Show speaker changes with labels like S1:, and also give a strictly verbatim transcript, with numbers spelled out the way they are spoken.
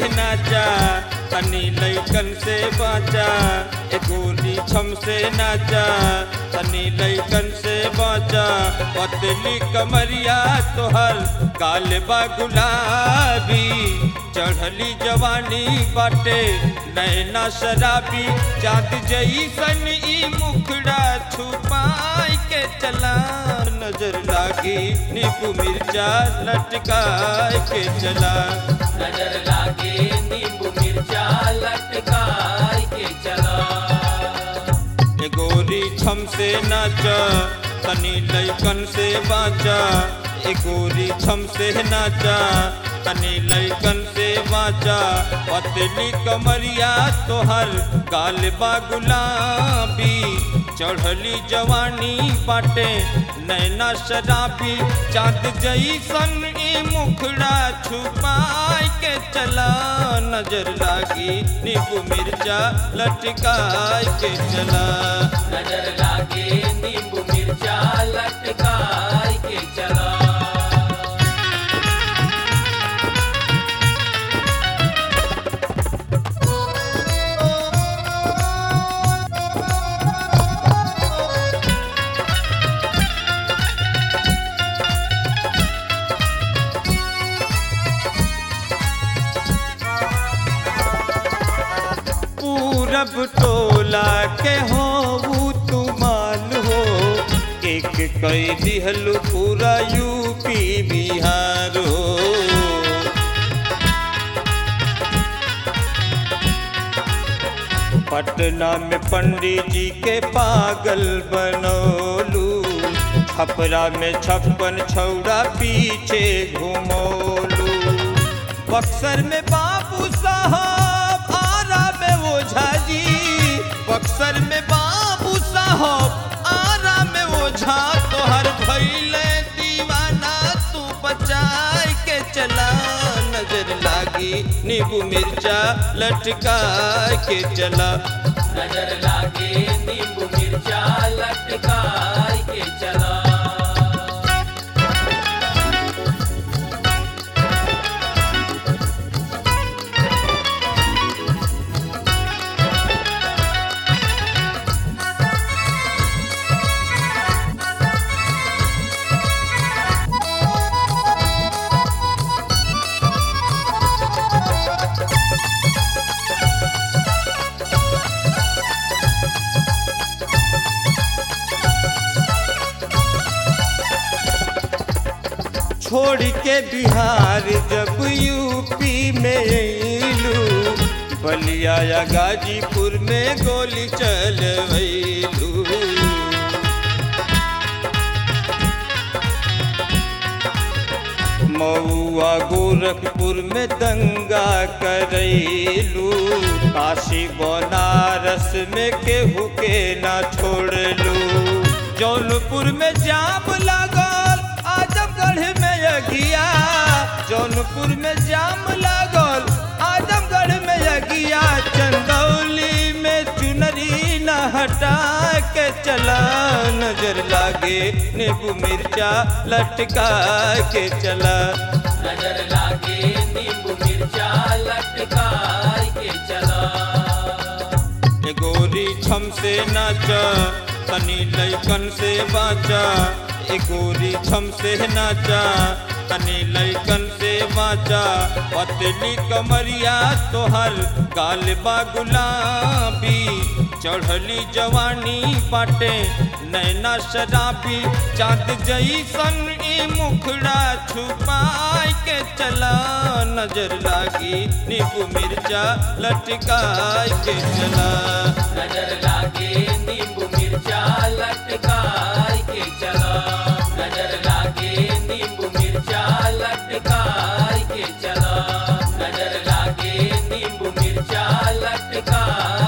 S1: नाचा, तनी लइकन से बाचा, ए गोरी छम से नाचा, तनी लइकन से बाचा। पतली कमरिया तोहर गाल बा गुलाबी, चढ़ली जवानी बाटे नैना शराबी। चाँद जइसन ई मुखड़ा छुपाई के चला, नजर लागी नींबू मिर्चा लटकाए के चला।
S2: नजर लागे नींबू मिर्चा लटकाए के चला।
S1: ए गोरी छम से नाचा, तनी लइकन से बाचा, ए गोरी छम से नाचा, तनी लइकन से बाचा। पतली कमरिया तोहर गाल बा गुलाबी, चढ़ली जवानी बाटे नैना शराबी। चाँद जइसन ई मुखड़ा छुपाई के चला, नजर लागी नींबू मिर्चा लटकाए के चला।
S2: नजर लागे नींबू मिर्चा लटकाए के चला।
S1: पूरब टोला के हो तू माल हो, एक कई दिहल पूरा यूपी बिहार हो। पटना में पंडित जी के पागल बनौलू, छपरा में छप्पन छौड़ा पीछे घुमौलू। बक्सर में बाबू साहब, आरा में ओझा जी, बक्सर में बाबू साहब, आरा में ओझा। तोहर भइले दीवाना तू बचाए के चला, नजर लागी नींबू मिर्चा लटकाए के चला।
S2: नजर लागे नींबू मिर्चा लटकाए के चला।
S1: छोड़ के बिहार जब यूपी में अइलू, बलिया या गाजीपुर में गोली चलवैलू। मऊआ गोरखपुर में दंगा करैलू, काशी बनारस में केहू के ना छोड़लू। जौनपुर में जाम लागल, आजमगढ़ में यगिया, जौनपुर में जाम लागल, आजमगढ़ में यगिया। चंदौली में चुनरी न हटा के चला, नजर लागे नींबू मिर्चा लटका के चला।
S2: नजर लागे नींबू मिर्चा लटकाए के चला।
S1: ए गोरी छम से नाचा, तनी लइकन से बाचा, ए गोरी छम से नाचा, तनी लइकन से बाचा। पतली कमरिया तोहर गाल बा गुलाबी, चढ़ली जवानी बाटे नैना शराबी। चाँद जइसन ई मुखड़ा छुपाई के चला, नजर लागी नींबू मिर्चा लटकाए के चला।
S2: नजर लागे नींबू मिर्चा लटकाए के चला। नजर लागे नींबू मिर्चा लटकाए के चला। नजर लागे नींबू मिर्चा लटकाए